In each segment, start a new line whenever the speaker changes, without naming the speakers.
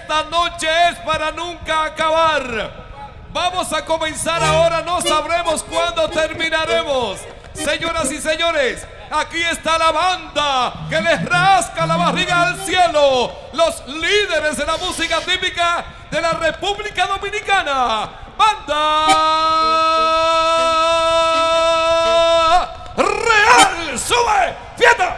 Esta noche es para nunca acabar. Vamos a comenzar ahora, no sabremos cuándo terminaremos. Señoras y señores, aquí está la banda que les rasca la barriga al cielo. Los líderes de la música típica de la República Dominicana. Banda Real. ¡Sube! ¡Fiesta!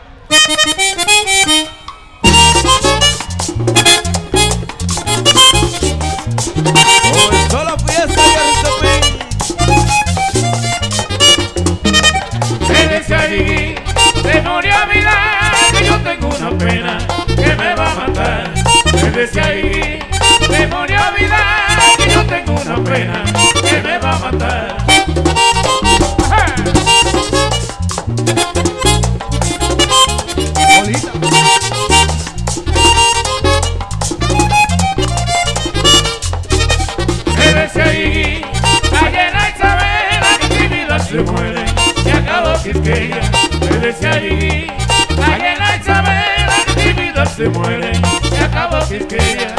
Comenzó la fiesta y
Me decía Gigi, se murió mi vida, que yo tengo una pena que me va a matar. Me decía Gigi, se murió mi vida, que yo tengo una pena que me va a matar. Me decía Gigi, ayer a Isabela, que mi vida se muere, se acabó Quisqueya. Me decía Gigi, ayer a Isabela, que mi vida se muere, se acabó Quisqueya.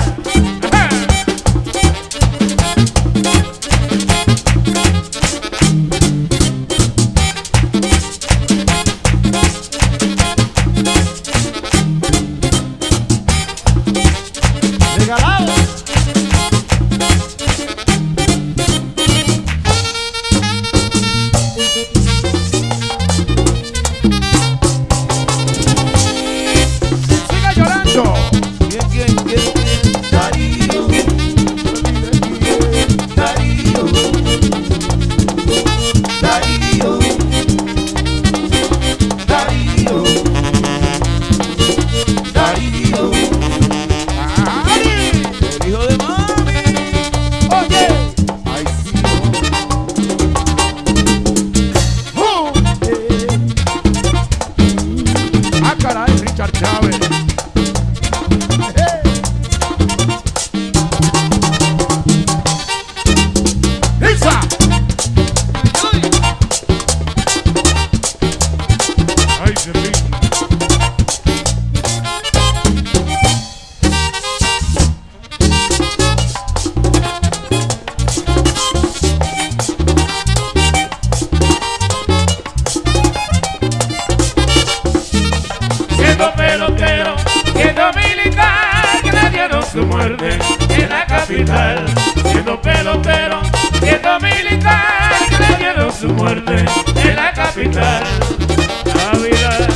Siendo militar, que le dieron su muerte en la capital. Siendo pelotero, siendo militar, que le dieron su muerte en la capital. La vida,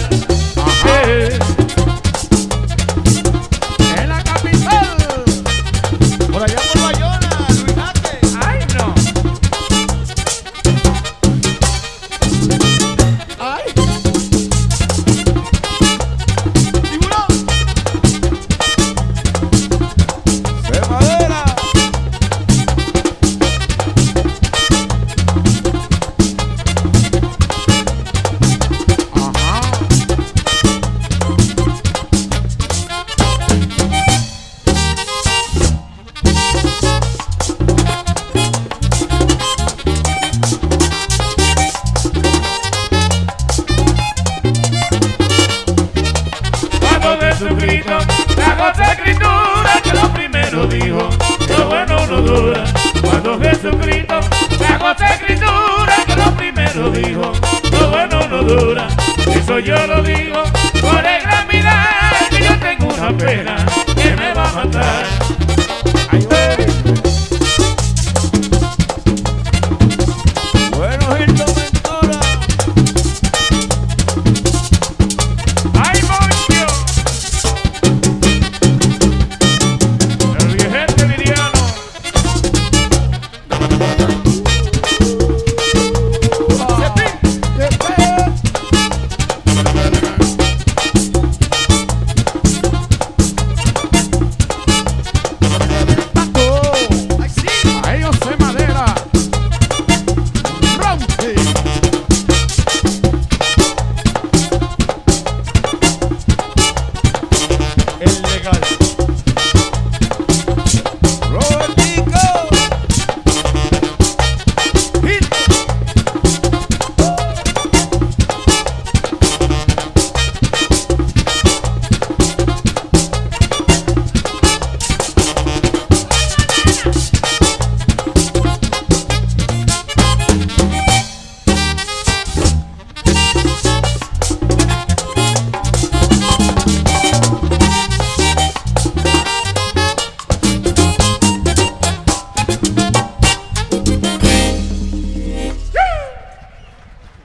en la capital. Por allá por Bayona, Luis Jaque.
ay no.
Ay.
Jesucristo trajo esa escritura que lo primero dijo, lo bueno no dura. Cuando Jesucristo trajo esa escritura que lo primero dijo, lo bueno no dura. Eso yo lo digo por el gran mirar, que yo tengo una pena que me va a matar.